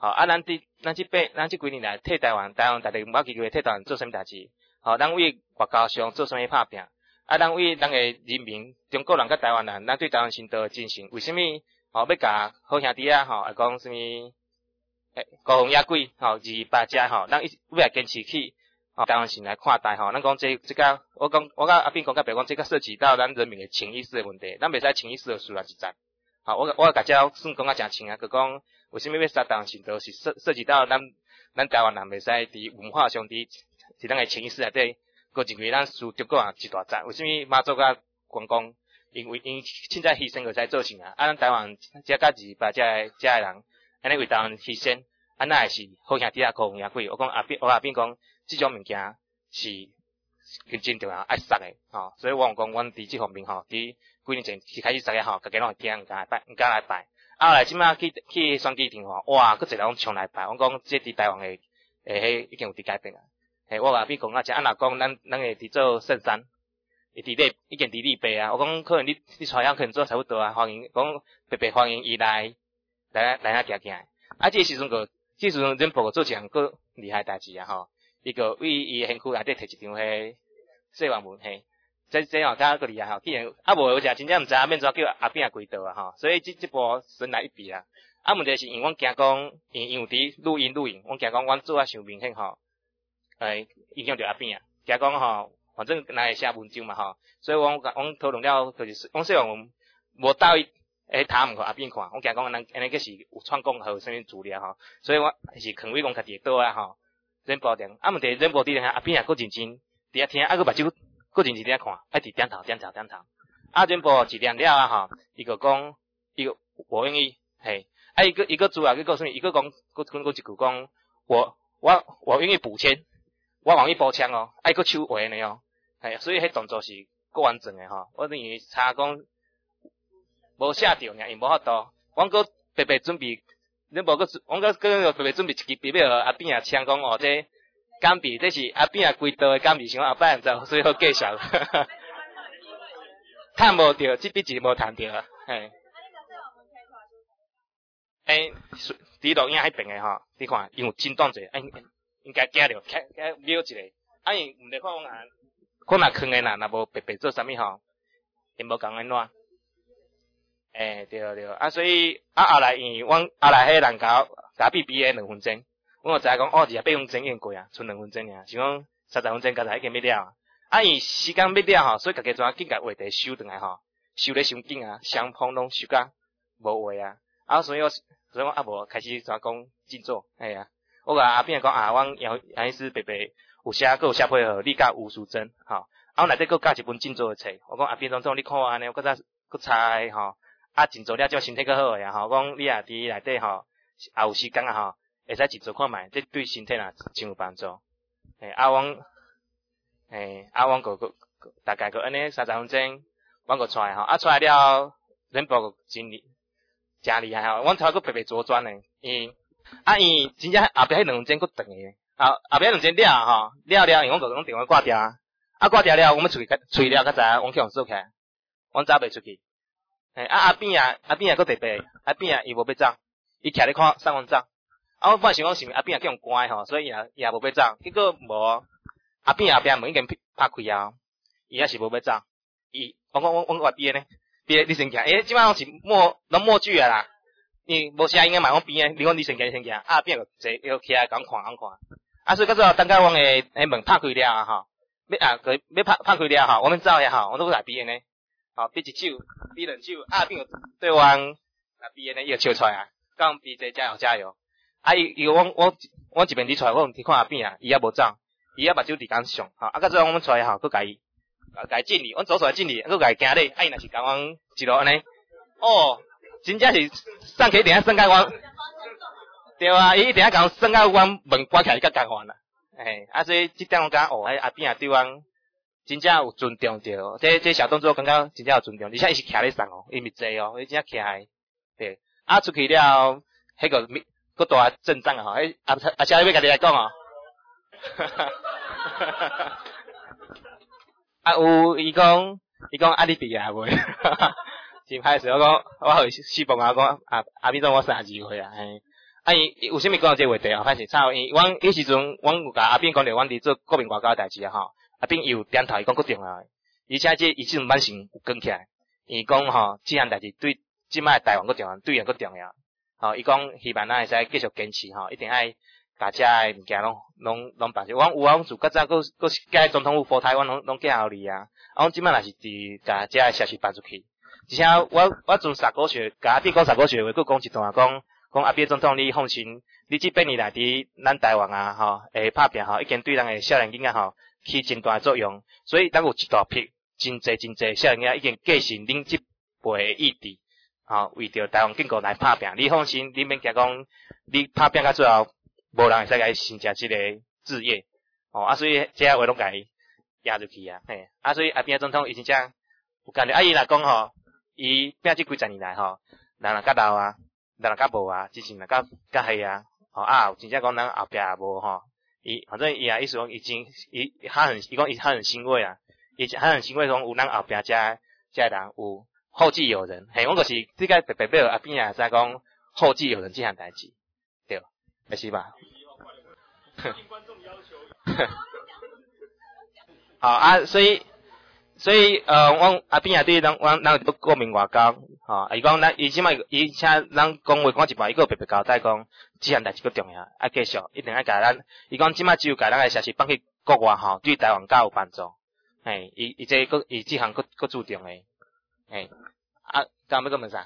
吼，咱即几年来替台湾大家有把握机会替台湾做啥物代志？吼，咱为外交上做啥物拍拼？咱为咱诶人民，中国人甲台湾人，咱对台湾新道进行，为虾米？吼，要甲好兄弟啊，吼，来讲啥物？高雄野鬼，吼，228只吼，咱要来坚持起，吼，台湾人来看待吼，咱讲这个，我甲阿炳讲甲别讲，这个涉及到咱人民诶潜意识诶问题，咱袂使潜意识就输了一战。好，我甲遮算讲啊诚清啊，佮讲为虾米要杀台湾人，是涉及到咱台湾人袂使伫文化上伫咱诶潜意识内底，佮认为咱输中国人一大战。为虾米马祖甲关公，因为因凊彩牺牲就使做成啊？咱台湾遮甲228遮诶人。安尼为台湾牺牲，那会是好兄弟啊，高雄野鬼。我阿炳讲，即种物件是真重要爱杀诶，吼。所以我讲，阮伫即方面吼，伫几年前是开始杀诶吼，家己拢会惊，毋敢来拜。后来即摆去选举场吼，哇，佫一个拢冲来拜。我讲，即伫台湾诶，迄已经有伫改变啊。我阿炳讲啊，若讲咱会伫做圣山，会伫咧已经伫立碑啊。我讲，可能你出来可能做差不多啊，欢迎讲特别欢迎伊来啊行行，即时阵恁报告做一项佫厉害代志啊吼，伊个为伊身躯内底摕一张迄细网文嘿，这吼较佫厉害吼，既然无有只真正毋知免怎叫阿扁归倒啊吼，所以即部神来一笔啦。问题是因为阮惊讲，因有伫录音，阮惊讲阮做啊伤明显吼，影响着阿扁啊，惊讲吼，反正若会写文章嘛吼，所以阮讨论了，就是阮细网文无到伊。他毋互阿扁看，我惊讲安尼个是有串讲号啥物资料吼，所以我是肯为讲家己倒啊吼，忍保定。问题忍保定阿扁也佫认真，伫遐听，佫目睭佫认真伫遐看，爱伫点头。忍保一念了啊吼，伊个讲，伊个我愿意，嘿，伊个主啊，伊个啥物？伊个讲，佫一句讲，我愿意补签，我愿意补枪哦，佫手画呢哦，嘿，所以迄动作是够完整诶吼，我等于查讲。无写着尔，因无法度。阮佫特别准备，恁无佫，阮佫特别准备一支笔要阿扁啊请讲哦，这钢笔这是阿扁啊规刀诶钢笔，想后摆毋知，所以好介绍。趁无着，即笔字无趁着啊，嘿。伫录音迄边诶吼，你看，因有真段济，应该加着，瞄一个。因毋得看我若坑诶若无白做啥物吼，因无共安怎。对，所以后来因为阮后来迄人甲比诶2分钟，阮就知影讲28分钟已经过啊，剩2分钟尔，是讲30分钟刚才已经要了因时间要了吼，所以家己怎紧甲话题收转来吼，收咧伤紧啊，双方拢收甲无话所以我无开始怎讲静坐，我甲阿扁讲阮杨医师白有写佫有写配合，你甲吴淑珍吼，我内底佫教一本静坐诶册，我讲阿扁总你看安尼，我佫查吼。静坐了，种身体较好诶吼，讲你伫内底吼，也有时间吼，会使静坐看觅，这对身体真有帮助。阮个大概个安尼30分钟，阮个出来吼，出来了，恁部真厉害吼，阮头个白左转诶，因真正后壁迄2分钟佫长诶，后壁2分钟了吼，了，因阮个讲电话挂掉挂掉了，我们出了较早，阮去互做起来，阮走袂出去。阿扁佫特别，阿扁伊无要走，伊徛咧看上阮走。我本来想讲是阿扁叫用关吼，所以伊也无要走。结果无，阿扁后壁门已经拍开啊，伊也是无要走。我讲我话边呢，边你先行，即摆拢是拢默剧啊啦。你无声音啊嘛，我边诶，你讲你先行，阿扁就坐又起来讲看。所以到最后等到阮诶门拍开了吼，要拍开了吼，我们走遐吼，我都来边呢。比一手，比2手，并有对阮比呢，伊就笑出来啊，讲比这加油。伊我一边伫出来，我伫看阿扁啊，伊也无走，伊也目睭伫讲上，到最后我们出来佫甲伊敬礼，阮走出来敬礼，佫甲伊行礼，伊若是甲阮一路安尼，真正是上起定下算甲阮，对啊，伊定下甲阮算甲阮门关起来较共款啦，所以即点我感觉阿扁啊对阮。真正有尊重着，这小动作感觉真正有尊重，而且伊是徛咧上伊咪坐伊真正徛对。出去了，迄个佫大阵仗吼，阿车要家己来讲有伊讲你毕业未？真歹势，我讲我互伊四蹦讲阿扁总我32岁伊有啥物讲到这个话题啊？反正差因阮迄时阵，阮有甲阿炳讲着，阮伫做国民外交诶代志啊吼。阿炳伊有点头，伊讲够重要诶，而且伊即阵满身有讲起来。伊讲吼，即项代志对即摆台湾够重要，对伊够重要。吼，伊讲希望咱会使继续坚持吼，一定爱甲遮诶物件拢办起。阮自较早佫甲总统府赴台湾拢寄互你啊。啊，阮即摆若是伫甲遮诶消息办出去。而且我从3个月，甲阿炳讲3个月话，佫讲一段讲阿炳总统你放心，你即8年来伫咱台湾啊吼，会拍拼吼，已经对咱诶少年囡仔吼起真大诶作用，所以咱有一大批真济少年囡仔已经继承恁即辈诶意志，吼，为着台湾建国来拍拼。你放心，你免惊讲你拍拼到最后，无人会使甲伊成就即个志业，哦啊，所以这话拢甲伊压入去啊，嘿，啊，所以阿炳总统伊真正有干的，啊伊若讲吼。伊拼即几十年来吼，人若较老啊，人若较无啊，之前若较黑啊，吼啊，真正讲咱后壁也无吼，伊反正伊啊意思讲伊讲伊很欣慰啊，伊很欣慰讲有咱后壁遮人有后继有人，嘿，我就是即个白白阿边啊，在讲后继有人即项代志，对，没是吧？好啊，所以阮阿炳也对咱有国民外交，吼，伊讲伊即摆伊请咱讲话讲一半，伊个白白交代讲，即项代志佫重要，啊继续，一定爱甲咱。伊讲即摆只有甲咱诶消息放去国外吼，对台湾较有帮助。嘿，伊即项佫注重诶，嘿，啊，刚要讲问啥？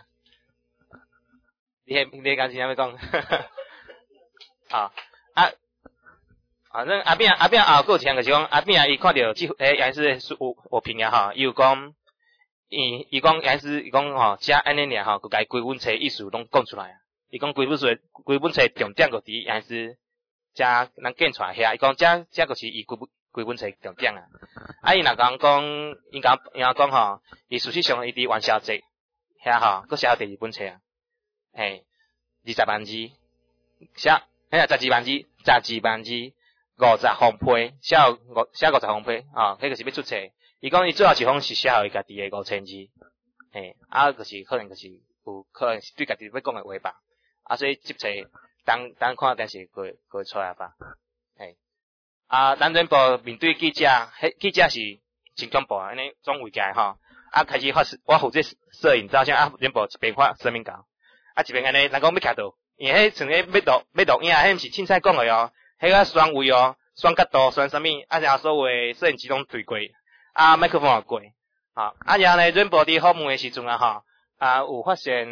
你刚才要讲，好啊。反正阿炳后佫有一项就是讲，阿炳伊看到即也是有评价吼，伊有讲，伊讲也是伊讲吼，遮安尼尔吼，佮家规本册意思拢讲出来啊。伊讲规本册重点佮伫也是遮咱建出来遐，伊讲遮就是伊规本册重点啊。啊，伊若讲伊讲吼，伊事实上伊伫元宵节遐吼，佮写第2本册啊，嘿，20万字，写12万字。50封批，写50封批，迄个是要出册。伊讲伊最后一封是写互伊家己诶5000字，嘿，啊，就是可能就是有可能是对家己要讲诶话吧。啊，所以即册当看电视过出来吧，嘿。啊，咱人部面对记者，记者是真恐怖啊，安尼总围起来吼，啊，开始我负责摄影照相，啊，人部一边发声明稿，啊，一边安尼，人讲要徛倒，因为迄像迄要录影，迄毋是凊彩讲诶哦。迄个选位哦，选角度，选啥物，啊，然后所有诶摄影机拢对过，啊，麦克风也过，啊，然后呢，阮部伫访问诶时阵啊，吼，啊，有发现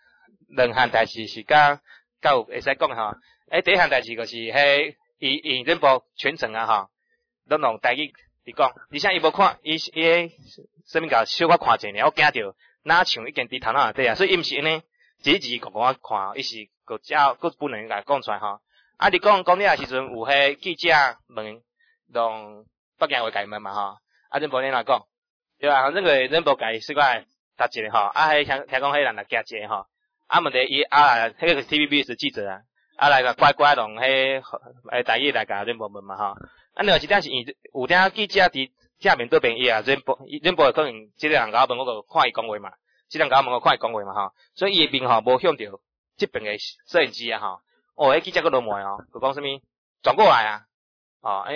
2项代志是甲有会使讲诶吼，第一项代志就是迄伊阮部全程啊，吼，拢用台语伫讲，而且伊无看伊迄说明稿小可看者尔，我惊着哪像已经伫头脑内底啊，所以伊毋是安尼一字讲我看，伊是佫本人甲讲出来吼。啊！你讲你啊时阵有迄记者问，用北京话甲伊问嘛吼？啊，恁无恁来讲，对啊，反正个恁无甲伊说过答一个吼，啊，迄听讲迄人来加一个吼，啊，问题伊啊，迄个 TVBS 记者啊，啊来个乖用迄台语来甲恁无问嘛吼？啊，另外一点是伊有点记者伫正面对面伊啊，恁无可能即个人甲我问，我就看伊讲话嘛，即个人甲我问，我看伊讲话嘛吼，所以伊诶面吼无向着即边诶摄影机啊吼。哦，迄记者佫落骂哦，佮讲啥物转过来啊，哦，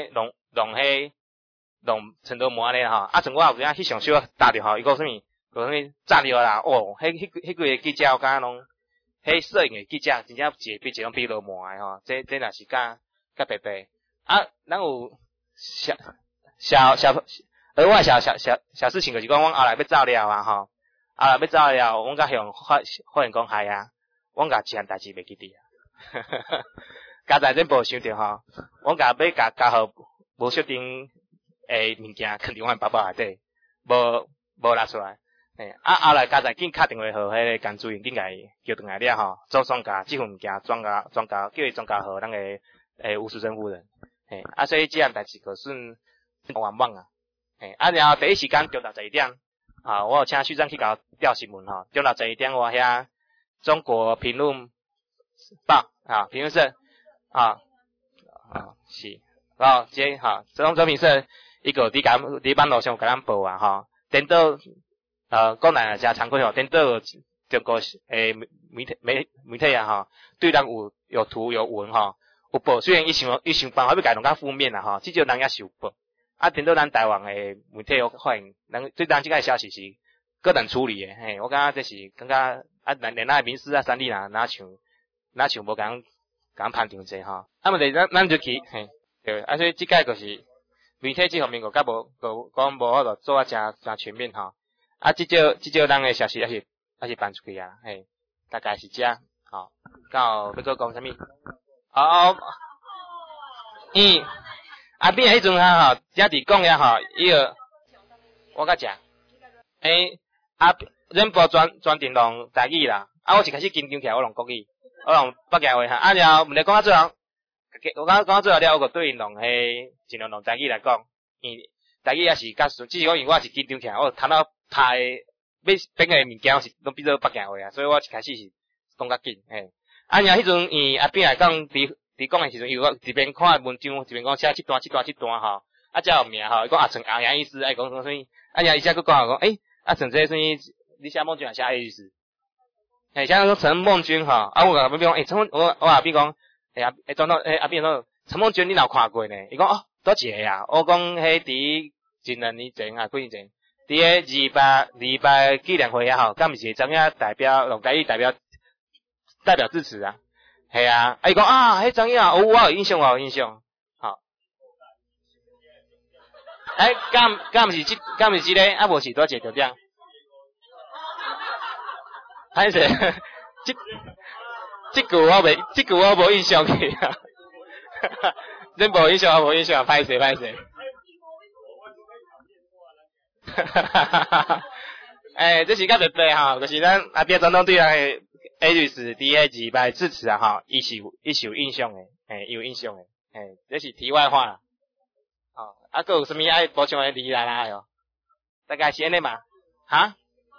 弄成都骂咧吼，啊，像我有影翕相小搭着吼，伊讲啥物，讲啥物炸着啦，哦，迄几个记者我感觉拢，迄摄影诶记者真正一个比一个比落骂诶吼，这若是甲白白，啊，咱有额外小事情就是讲，阮后来要走了啊吼，后来要走了，阮甲向发现讲嗨啊，阮甲一项代志袂记得啊。加在恁无想着吼，阮甲要加好无确定诶物件，肯定阮包包内底，无拿出来。嘿，啊后来加在紧敲电话互迄个工作人员，紧甲伊叫转来了吼，总算甲即份物件转交，叫伊转交互咱个吴淑珍夫人。嘿，啊所以即样代志可算完忙啊。嘿，啊然后第一时间中昼11点，啊我有请徐长去甲我调新闻吼，中昼11点我遐中国评论报啊，评论社啊是，然后即哈，中评社伊个伫网络上甲咱报啊吼，颠倒讲来真惭愧吼，颠倒中国媒体啊吼，对人有图有文吼，有报，虽然伊想办法要改弄较负面啦吼，至少人也是有报。啊，等到咱台湾诶媒体有反映，人对咱即个消息是个人处理诶，嘿，我感觉这是感觉啊，连咱民事啊、三立哪像无共判定者吼。啊，问题咱就去，嘿，对，啊，所以即个就是媒体这方面个较无讲无法度做啊真全面吼。啊，至少人诶消息还是办出去啊，嘿，大概是这样，吼。到要搁讲啥物？变迄阵吼，遮伫讲呀吼，伊个我甲食，人部专定用台语啦，我一开始紧张起来，我用国语，我用北京话哈，然后问题讲到最后，我讲到最后了，我个对因用尽量用台语来讲，台语也是较顺，只是讲因为我是紧张起来，我头脑拍要变个物件我是拢变做北京话啊，所以我一开始是讲较紧，然后迄阵变来讲伫讲诶时阵，伊有一边看文章，一边讲写这段吼，才有名吼，伊讲像阿阳意思，讲啥物，然后伊才佫讲像这啥物，你写梦君也写意思，像说陈梦君吼，我甲边讲，我阿边讲，总统阿边讲，陈梦君你有看过呢？伊讲倒一个啊，我讲迄伫前2年前啊，几年前，伫迄200纪念会啊吼，敢毋是张亚代表用台语代表致辞啊？系啊，伊讲迄张影我有印象，好。敢毋是即个，啊无是多一个点。歹势，即句我无印象去啊。真无印象，歹势。这是较特别吼，就是咱阿边总统对咱ARIS 伫迄200致辞啊吼，伊是有印象诶，有印象诶，这是题外话啦。佫有啥物爱补充诶理来啦哟？大概是安尼嘛？哈？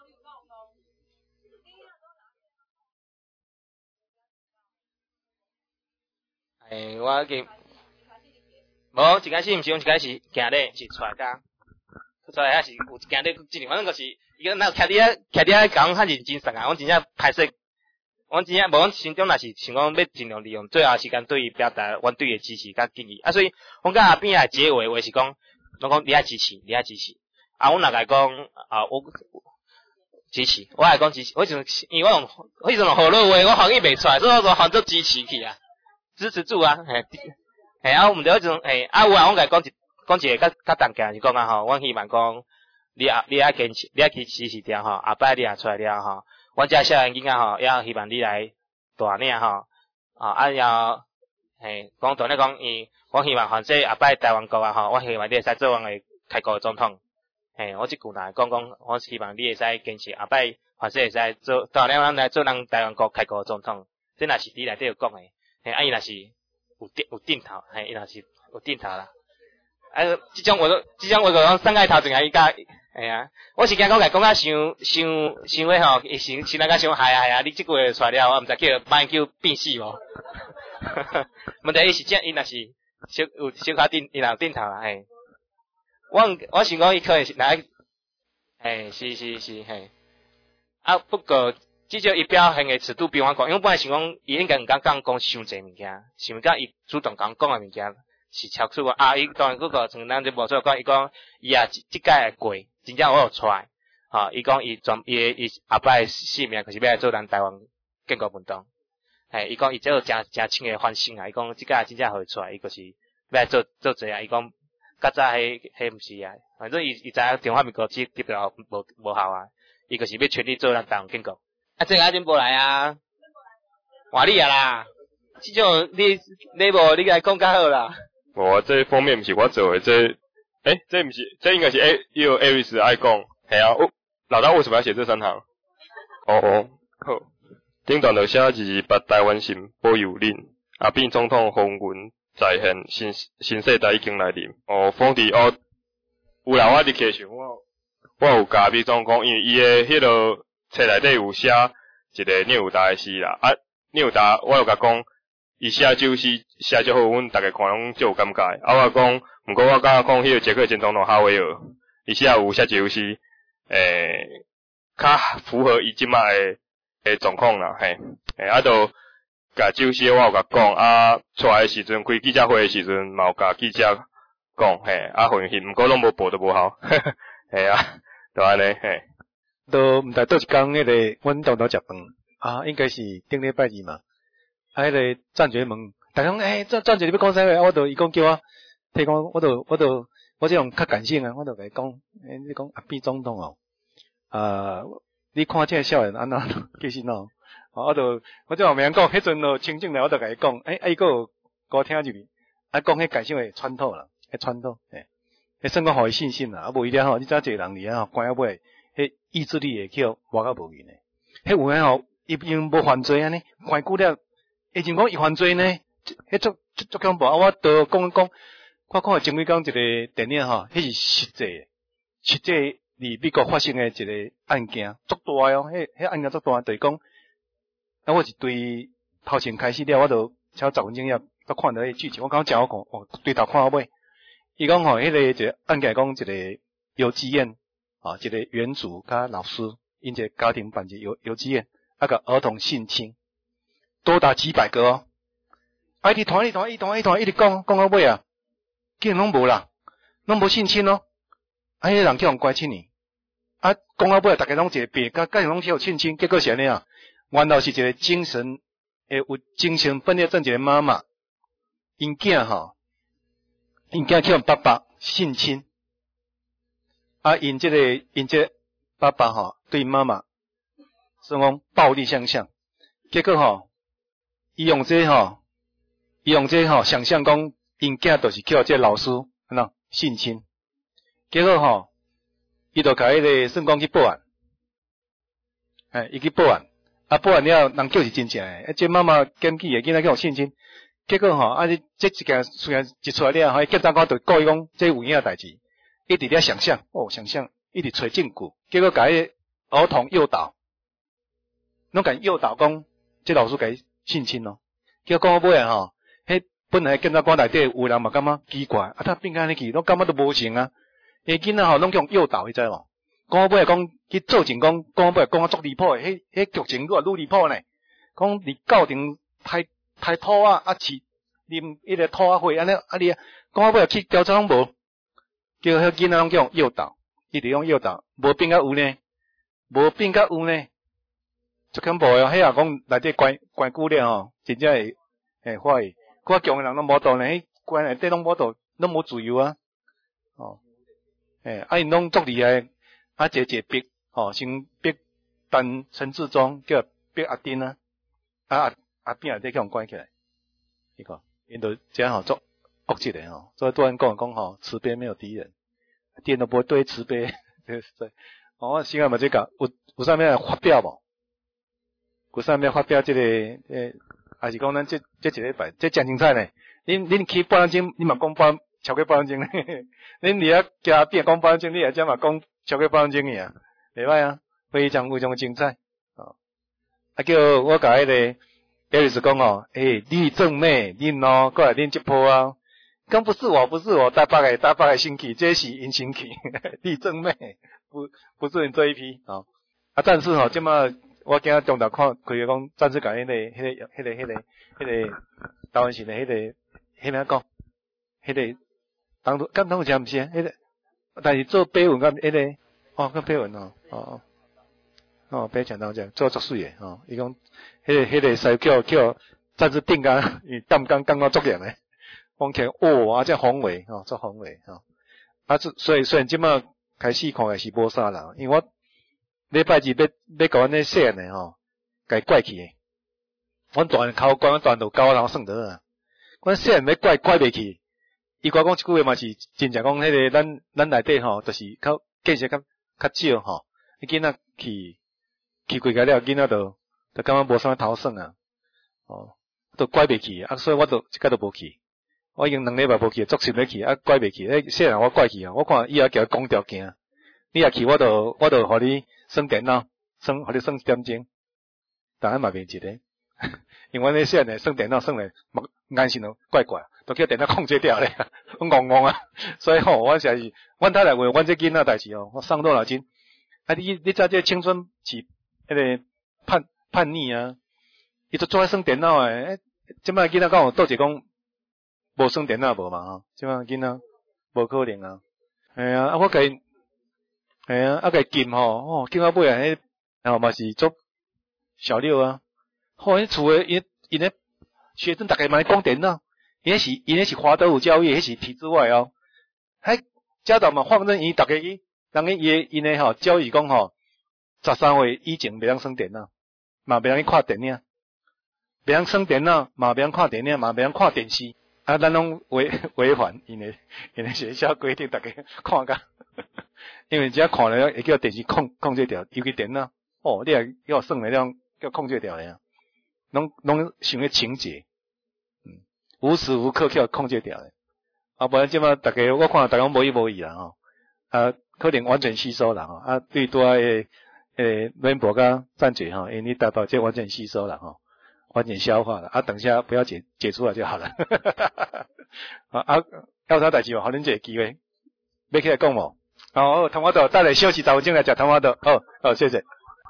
我记无一开始毋是讲一开始行咧是出来还是有行咧即反正就是伊个那徛伫遐讲较认真上啊，我真正歹势。我真正无，阮心中若是想讲要尽量利用最后时间对伊表达阮对伊支持甲建议，所以阮甲阿边仔结尾话是讲，拢讲你爱支持，阮若来讲我支持，我来讲支持，因为我迄阵好乐话，我反应袂出来，所以我反做支持去啊，支持住啊，我毋对迄阵我甲讲一个较重点是讲啊吼，阮希望讲你爱坚持，你爱去支持掉吼，后摆你也出来了吼。阮遮少年囡仔吼，也希望你来大领吼，然后讲大领讲我希望反正后摆台湾国啊吼，我希望你会使做阮诶开国总统，我即句来讲，我希望你会使坚持后摆反正会使做大领咱来做咱台湾国开国总统，这若是伫内底有讲诶，伊若是有定头，伊若是有定头啦，即种话讲送在头前啊，伊甲。我是惊讲甲讲啊，伤话吼，先来甲伤害啊！你即句话出来了，我毋知叫变死无？问题伊是伊若是小卡顶，伊若有顶头啦，我想讲伊可能是来，是，不过至少伊表现诶尺度比我高，因为本来想讲伊应该毋敢讲伤济物件，想讲伊主动讲诶物件是超出我伊当然佫个像咱这无错讲，伊讲伊即届会过。真正我有出来，伊讲伊后摆性命就是要来做咱台湾建国运动，伊讲伊这个真深诶反省啊，伊讲即届真正会出来，伊就是要来做这啊，伊讲较早迄毋是啊，反正伊知影中华民国这条无效啊，伊就是要全力做咱台湾建国。这个真无来啊，换你啊啦，即种你无你来讲较好啦。 无这方面毋是我做诶，这不是，这应该是有 ARIS 爱讲，老大为什么要写这3行？好，顶段就写字把台湾心保佑恁，阿扁总统风云再现，新世代已经来临。讲伫有啦，我伫起想我有甲阿扁总讲，因为伊诶迄个册内底有写一个聂有达诶诗啦，聂有达我有甲讲，伊写首诗写足好，阮逐个看拢足有感觉。我讲。毋过我感觉讲迄个捷克前总统哈维尔，伊有写一首诗，较符合伊即摆诶诶状况啦，嘿，啊都甲周时我有甲讲，啊出来诶时阵开记者会诶时阵，嘛有甲记者讲，嘿，啊回去，毋过拢无报都无效，嘿啊，就安尼，嘿， 都毋知倒一工迄个，阮中昼食饭啊，应该是顶礼拜二嘛。啊，迄个战决问，大家讲，战决你要讲啥话？我伊讲叫我提讲，我这种较感性啊，我就甲伊讲，你讲阿扁总统哦，你看这个少年安怎其实喏，我这后面讲，迄阵咯清静了，我就甲伊讲，伊个有我听入去，讲迄感性会穿透啦，会穿透，迄算讲互伊信心啦，啊无伊了吼，你知影一个人哩啊，关到尾，迄意志力会叫活到无去呢，迄有诶吼，伊因无犯罪安尼，关久了，以前讲伊犯罪呢，迄足恐怖啊！我都讲，我看前几工一个电影吼，迄是实际伫美国发生诶一个案件，足大哦，迄案件足大，就是讲，啊，我是对头前开始了，我就超10分钟也都看到迄剧情，我感觉真好看，对头看到尾。伊讲吼，迄个一个案件讲一个游击院啊，一个原主甲老师，因一个家庭办一个游击院，个儿童性侵，多达几百个哦。啊，一直传，一直讲到尾啊，竟然拢无啦，拢无性侵哦。啊，迄个人叫人关7年。啊，讲到尾，大家拢一个病，甲拢是有性侵，结果是安尼啊，原来是一个精神有精神分裂症一个妈妈，因囝叫人爸爸性侵，啊，因这爸爸对妈妈是讲暴力相向，结果伊用这想象讲因囝就是叫这老师性侵，结果伊就甲迄个算讲去报案，伊去报案，啊报案了，人叫是真正诶，这妈妈检举诶，囡仔叫性侵，结果这一件虽然一出来了，检察官就告伊讲这有影诶代志，一直咧想象，一直找证据，结果甲迄儿童诱导，拢甲诱导讲这老师甲伊性侵咯，结果讲到尾啊迄本来检察官内底有人嘛感觉奇怪，他变安尼去，拢感觉都无成啊。迄囡仔拢叫诱导，你知无？讲到尾讲去做证讲到尾讲啊足离谱诶，迄剧情愈离谱呢。讲伫教廷抬土啊，饲啉迄个土啊血安尼你讲到尾去调查拢无，叫迄囡仔拢叫诱导，一直用诱导，无变甲有呢，足恐怖诶哦！迄也讲内底关久了真正会怀疑，我强诶人拢无道呢，迄关内底拢无道，拢无自由啊，因拢足厉害，一个逼，先逼陈志忠，叫逼阿丁啊，阿扁内底叫人关起来，你看，因都这样足恶质的所以突然讲慈悲没有敌人，敌人都不会对慈悲，对，我先下嘛这个有啥物发表无？有啥物发表这个还是讲咱这一个礼拜，这真精彩呢？恁去半分钟，你嘛讲超过半分钟咧，恁伫遐加变讲半分钟，你也只嘛讲超过半分钟尔，袂歹啊，非常精彩叫我甲迄个艾斯讲李正妹，恁过来恁这波啊，刚不是我，台北的新起，这是因新起，李正妹不是你这一批但是即马我今日中昼看开讲，暂时甲迄个台湾省的迄个名讲，迄个当初有啥毋是迄个，但是做碑文甲迄个甲碑文碑强当这做足水诶伊讲迄个师叫暂时定甲伊担纲感觉足严诶，讲起这宏伟足宏伟所以虽然即马开始看是无啥啦，因为我礼拜二要甲阮咧细汉诶甲伊怪去诶，阮大汉考官大就教人算得啊，阮细汉要怪袂去。伊讲一句话嘛是真正讲迄个咱内底就是建设较少囡仔去几个了，囡仔就感觉无啥头算啊，都怪袂去所以我就一概都无去。我已经2礼拜无去，足心要去怪袂去。细汉我怪去我看以后叫公调行，你若去我就互你算电脑，互你算1点钟，当然嘛变一个，因为阮咧细汉咧算电脑算咧眼神都怪，都叫电脑控制掉咧，戆啊！所以我实是，阮太太为阮这囡仔代志我伤透脑筋。你知这青春期迄个叛逆啊，伊都做爱耍电脑诶，即摆囡仔敢有倒一讲无耍电脑无嘛吼？即摆囡仔无可能啊，系啊，我甲伊，系啊，甲伊禁吼，禁到尾啊，迄嘛是做小六啊，迄厝诶因咧学生逐个嘛咧讲电脑，因迄是华德福教育，迄是体制外哦，迄家长嘛放任伊逐个去，人伊因诶吼教育讲吼，13岁以前袂当耍电脑，嘛袂当去看电影，袂当耍电脑，嘛袂当看电影，嘛袂当看电视，啊，咱拢违反因诶学校规定，逐个看甲，因为只要看了会叫电视控制掉，尤其电脑，你也要耍诶，叫控制掉诶啊，拢想迄情节，无时无刻叫控制掉诶，无然即摆逐个我看逐个无依无依啦吼，可能完全吸收啦吼，对拄仔软博甲赞嘴吼，因为你达到这完全吸收了吼，完全消化了，等下不要解出来就好了，有啥代志哦，互恁一个机会，要起来讲无？好，汤花豆，带来休息10分钟来食汤花豆，好，谢谢。